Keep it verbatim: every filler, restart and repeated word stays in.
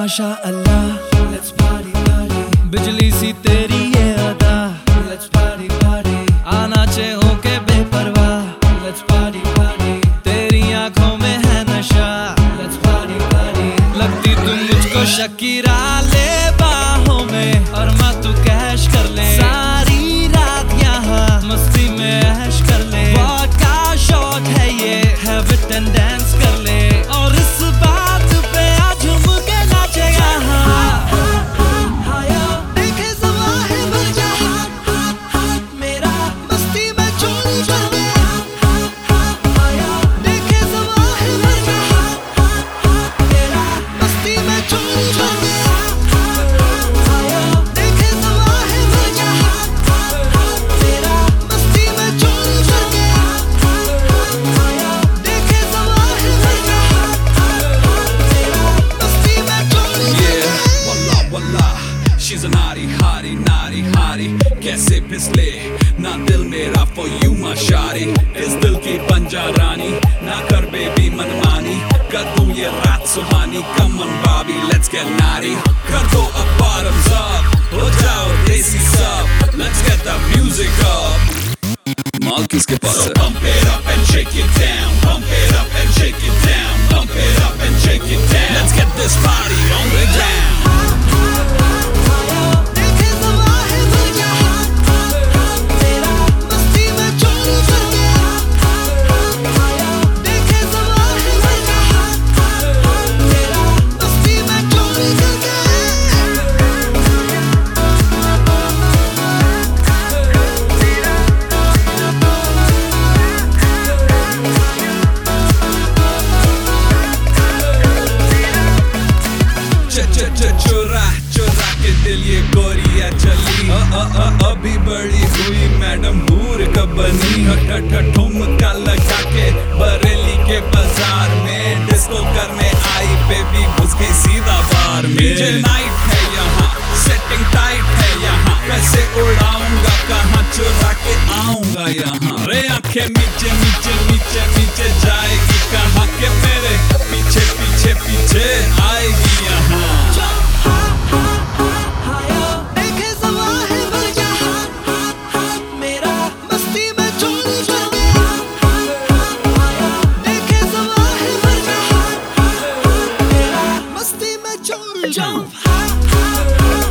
माशा अल्लाह, let's party party, बिजली सी तेरी ये अदा, let's party party, आना चे होके बेपरवाह, let's party party, तेरी आंखों में है नशा, let's party party, लगती तुम मुझको शकीरा, ले बाहों में और माँ तू कैश कर ले, सारी रात यहाँ मस्ती में ऐश कर ले, वोडका शॉट है ये, have it and dance कर ले, और इस बात पे आज झूम के नाचे यहाँ, देखे ज़वाहिर भर जहाँ, मेरा मस्ती में चोरी कर ले, देखे ज़वाहिर भर जहाँ, मेरा मस्ती में चोरी कर ले, देखे ज़वाहिर भर जहाँ, मेरा मस्ती में चोरी कर ले, देखे ज़वाहिर भर जहाँ, मेरा मस्ती में चोरी कर ले। Wallah wallah, she's a naughty hottie, naughty hottie. कैसे फिसले ना दिल मेरा for you my shawty. इस दिल की पंजा रानी, ना कर बेबी मनमानी, कर दूं ये रात सुहानी. Come on Bobby, let's get naughty. कर दो अब bottoms up, हो जाओ देसी सब. Let's get the music up. माल किसके पास है? So pump it up and shake it down, pump it up and shake it down, pump it up and shake it down. Let's get this party on the ground. देखे ज़वाहिर भर जहाँ, मेरा मस्ती में चोरी कर ले, देखे ज़वाहिर भर जहाँ, मेरा मस्ती में चोरी कर ले। चुरा चुरा के दिल ये गोरिया चली, अ अ अ अभी बड़ी हुई मैडम हूर कब बनी, हट ठुमका लगा के बरेली के बाजार में डिस्को करने आई बेबी घुस गई सीधा बार में। डीजे नाइट है यहाँ, सेटिंग टाइट है यहाँ, कैसे उड़ाऊंगा कहाँ चुरा के आऊंगा यहाँ, रे आंखें नीचे नीचे नीचे नीचे जाएगी कहाँ के मेरे पीछे पीछे पीछे आएगी यहाँ। देखे ज़वाहिर भर जहाँ, मेरा मस्ती में चोरी कर ले, देखे ज़वाहिर भर जहाँ, मेरा मस्ती में चोरी। Jump high,